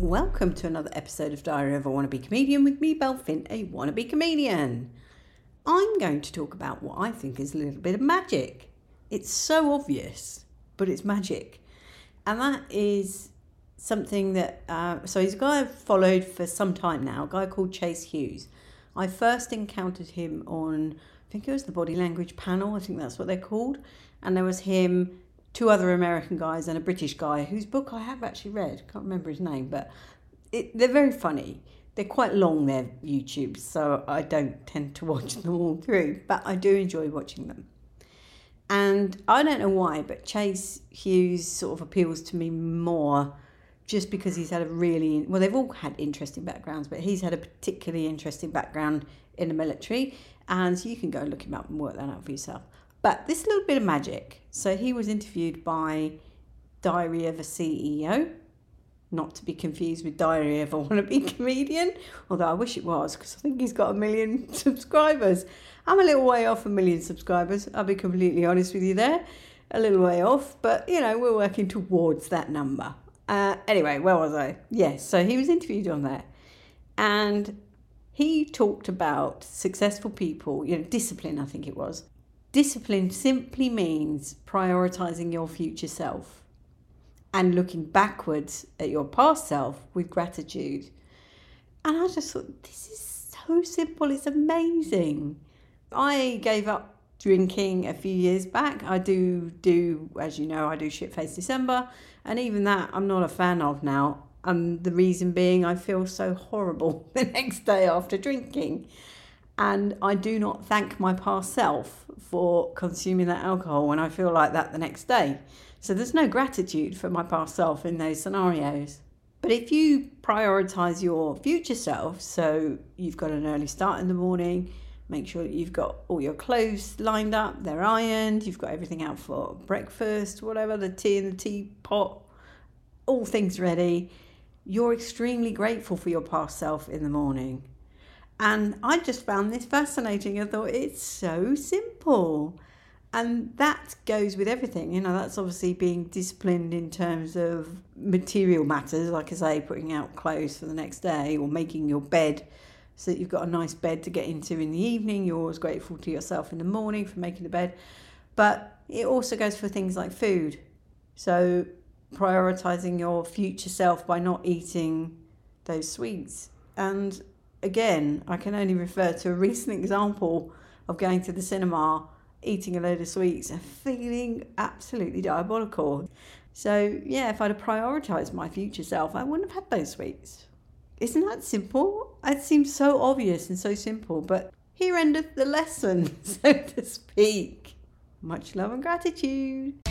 Welcome to another episode of Diary of a Wannabe Comedian with me, Belle Finn, a wannabe comedian. I'm going to talk about what I think is a little bit of magic. It's so obvious, but it's magic. And that is something that, so he's a guy I've followed for some time now, a guy called Chase Hughes. I first encountered him on, I think it was the Body Language Panel, I think that's what they're called. And there was him, two other American guys and a British guy whose book I have actually read. Can't remember his name, but they're very funny. They're quite long, their YouTubes, so I don't tend to watch them all through, but I do enjoy watching them. And I don't know why, but Chase Hughes sort of appeals to me more just because he's had they've all had interesting backgrounds, but he's had a particularly interesting background in the military, and you can go and look him up and work that out for yourself. But this little bit of magic. So he was interviewed by Diary of a CEO, not to be confused with Diary of a Wannabe Comedian, although I wish it was, because I think he's got 1 million subscribers. I'm a little way off 1 million subscribers, I'll be completely honest with you there. A little way off, but, we're working towards that number. Anyway, where was I? Yes, so he was interviewed on that. And he talked about successful people, discipline, I think it was. Discipline simply means prioritising your future self and looking backwards at your past self with gratitude. And I just thought, this is so simple, it's amazing. I gave up drinking a few years back. I do, as you know, I do Shitface December, and even that I'm not a fan of now. The reason being I feel so horrible the next day after drinking. And I do not thank my past self for consuming that alcohol when I feel like that the next day. So there's no gratitude for my past self in those scenarios. But if you prioritise your future self, so you've got an early start in the morning, make sure that you've got all your clothes lined up, they're ironed, you've got everything out for breakfast, whatever, the tea in the teapot, all things ready, you're extremely grateful for your past self in the morning. And I just found this fascinating. I thought it's so simple. And that goes with everything. That's obviously being disciplined in terms of material matters, like I say, putting out clothes for the next day or making your bed so that you've got a nice bed to get into in the evening. You're always grateful to yourself in the morning for making the bed. But it also goes for things like food. So prioritising your future self by not eating those sweets. And again, I can only refer to a recent example of going to the cinema, eating a load of sweets and feeling absolutely diabolical. So, if I'd have prioritised my future self, I wouldn't have had those sweets. Isn't that simple? It seems so obvious and so simple, but here endeth the lesson, so to speak. Much love and gratitude.